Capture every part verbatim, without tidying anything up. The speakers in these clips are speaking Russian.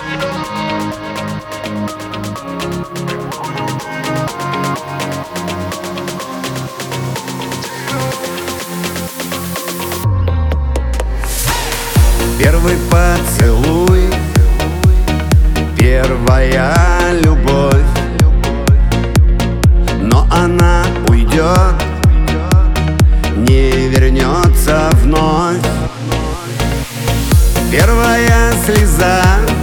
Первый поцелуй, первая любовь, но она уйдет, не вернется вновь. Первая слеза,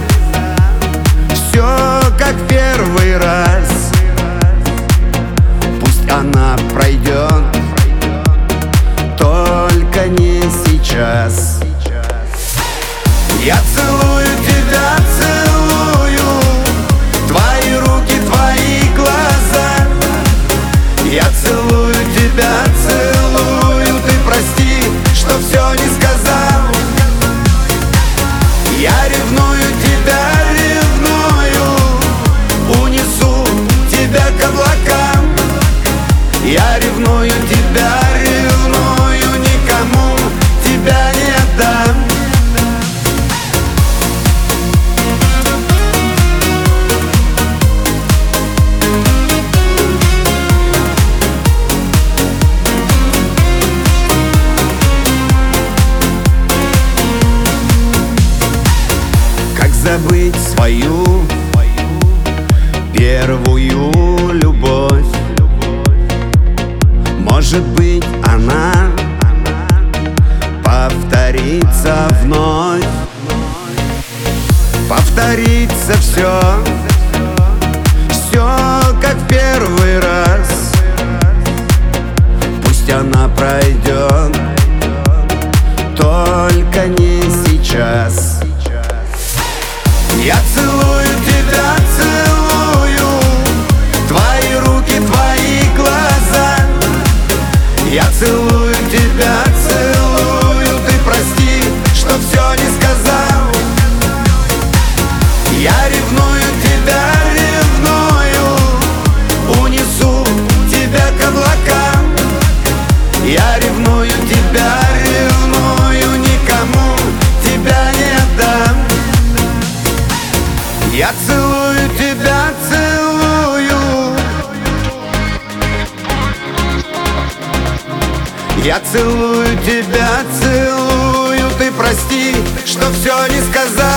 все как в первый раз. Пусть она пройдет, только не сейчас. Я целую тебя, целую твои руки, твои глаза. Я целую тебя, целую, ты прости, что все не сказал. Я ревную тебя, ревную, унесу тебя к облакам. Я ревную тебя, ревную, никому тебя не отдам. Забыть свою первую любовь. Может быть, она повторится вновь. Повторится все, все как в первый раз. Пусть она пройдет, только не сейчас. Я целую тебя, целую твои руки, твои глаза. Я целую тебя, целую, ты прости, что все не сказал. Я ревную тебя, ревную, унесу тебя к облакам. Я ревную тебя, ревную, никому тебя не отдам. Я целую тебя, целую. Я целую тебя, целую, ты прости, что все не сказал.